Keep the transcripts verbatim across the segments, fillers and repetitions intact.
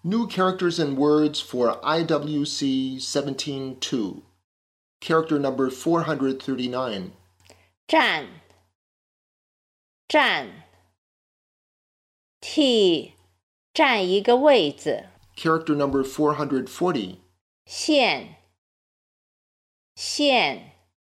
New characters and words for I W C seventeen two. Character number four hundred thirty-nine. 站站替占一个位子。 Character number four hundred forty. 线线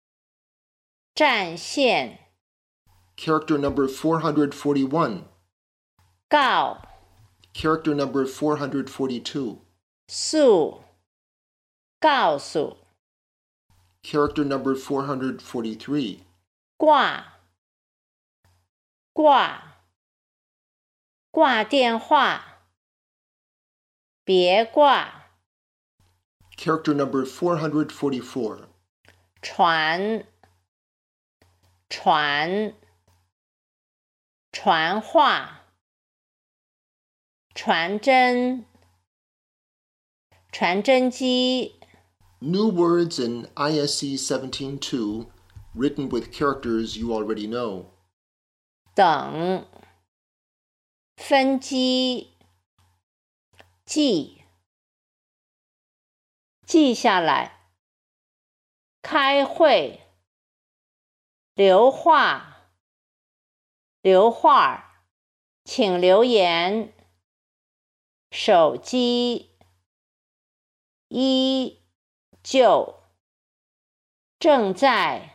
占线。 Character number four hundred forty-one. 告 Character number four hundred forty-two. 诉告诉。 Character number four hundred forty-three. 挂挂挂电话，别挂。 Character number four hundred forty-four. 传传传话，传真传真机。 New words in I S C seventeen two, written with characters you already know. 等分机记记下来，开会留话留话，请留言，手机依旧正在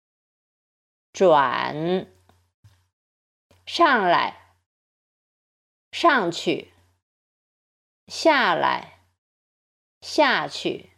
转上来上去下来下去。